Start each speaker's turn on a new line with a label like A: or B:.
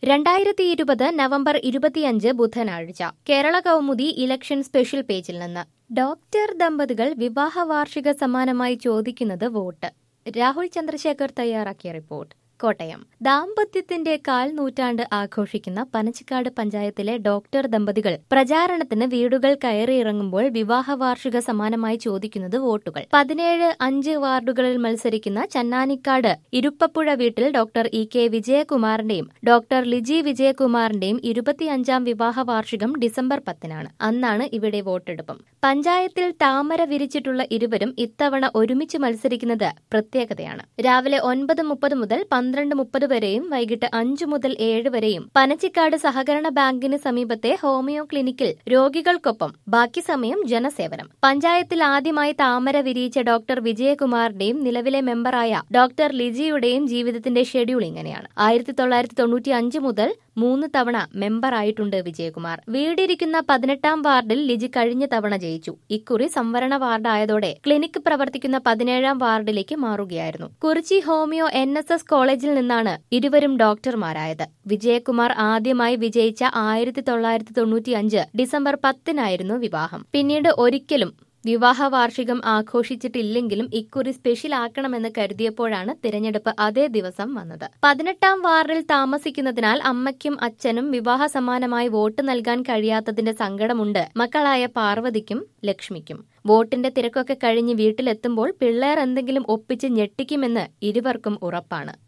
A: 2020 November 25 ബുധനാഴ്ച Kerala Kaumudi election special പേജിൽ നിന്ന് ഡോക്ടർ ദമ്പതികൾ വിവാഹ വാർഷിക സമ്മാനമായി ചോദിക്കുന്നത് വോട്ട്. രാഹുൽ ചന്ദ്രശേഖർ തയ്യാറാക്കിയ റിപ്പോർട്ട്. കോട്ടയം. ദാമ്പത്യത്തിന്റെ 1/4 നൂറ്റാണ്ട് ആഘോഷിക്കുന്ന പനച്ചിക്കാട് പഞ്ചായത്തിലെ ഡോക്ടർ ദമ്പതികൾ പ്രചാരണത്തിന് വീടുകൾ കയറിയിറങ്ങുമ്പോൾ വിവാഹ വാർഷിക സമ്മാനമായി ചോദിക്കുന്നത് വോട്ടുകൾ. 17-5 വാർഡുകളിൽ മത്സരിക്കുന്ന ചന്നാനിക്കാട് ഇരുപ്പപ്പുഴ വീട്ടിൽ ഡോക്ടർ ഇ.കെ. വിജയകുമാറിന്റെയും ഡോക്ടർ ലിജി വിജയകുമാറിന്റെയും 25ാം വിവാഹ വാർഷികം ഡിസംബർ 10-നാണ്. അന്നാണ് ഇവിടെ വോട്ടെടുപ്പും. പഞ്ചായത്തിൽ താമര വിരിച്ചിട്ടുള്ള ഇരുവരും ഇത്തവണ ഒരുമിച്ച് മത്സരിക്കുന്നത് പ്രത്യേകതയാണ്. രാവിലെ 9:30 മുതൽ 12:30 വരെയും വൈകിട്ട് 5 മുതൽ 7 വരെയും പനച്ചിക്കാട് സഹകരണ ബാങ്കിന് സമീപത്തെ ഹോമിയോ ക്ലിനിക്കിൽ രോഗികൾക്കൊപ്പം, ബാക്കി സമയം ജനസേവനം. പഞ്ചായത്തിൽ ആദ്യമായി താമര വിരിയിച്ച ഡോക്ടർ വിജയകുമാറിന്റെയും നിലവിലെ മെമ്പറായ ഡോക്ടർ ലിജിയുടെയും ജീവിതത്തിന്റെ ഷെഡ്യൂൾ ഇങ്ങനെയാണ്. 1995 മുതൽ 3 തവണ മെമ്പറായിട്ടുണ്ട് വിജയകുമാർ. വീടിരിക്കുന്ന 18ാം വാർഡിൽ ലിജി കഴിഞ്ഞ തവണ ജയിച്ചു. ഇക്കുറി സംവരണ വാർഡായതോടെ ക്ലിനിക്ക് പ്രവർത്തിക്കുന്ന 17ാം വാർഡിലേക്ക് മാറുകയായിരുന്നു. കുറിച്ചി ഹോമിയോ NSS കോളേജിൽ നിന്നാണ് ഇരുവരും ഡോക്ടർമാരായത്. വിജയകുമാർ ആദ്യമായി വിജയിച്ച 1995 ഡിസംബർ 10-നായിരുന്നു വിവാഹം. പിന്നീട് ഒരിക്കലും വിവാഹ വാർഷികം ആഘോഷിച്ചിട്ടില്ലെങ്കിലും ഇക്കുറി സ്പെഷ്യൽ ആക്കണമെന്ന് കരുതിയപ്പോഴാണ് തിരഞ്ഞെടുപ്പ് അതേ ദിവസം വന്നത്. 18ാം വാർഡിൽ താമസിക്കുന്നതിനാൽ അമ്മയ്ക്കും അച്ഛനും വിവാഹ സമ്മാനമായി വോട്ട് നൽകാൻ കഴിയാത്തതിന്റെ സങ്കടമുണ്ട് മക്കളായ പാർവതിക്കും ലക്ഷ്മിക്കും. വോട്ടിന്റെ തിരക്കൊക്കെ കഴിഞ്ഞ് വീട്ടിലെത്തുമ്പോൾ പിള്ളേർ എന്തെങ്കിലും ഒപ്പിച്ച് ഞെട്ടിക്കുമെന്ന് ഇരുവർക്കും ഉറപ്പാണ്.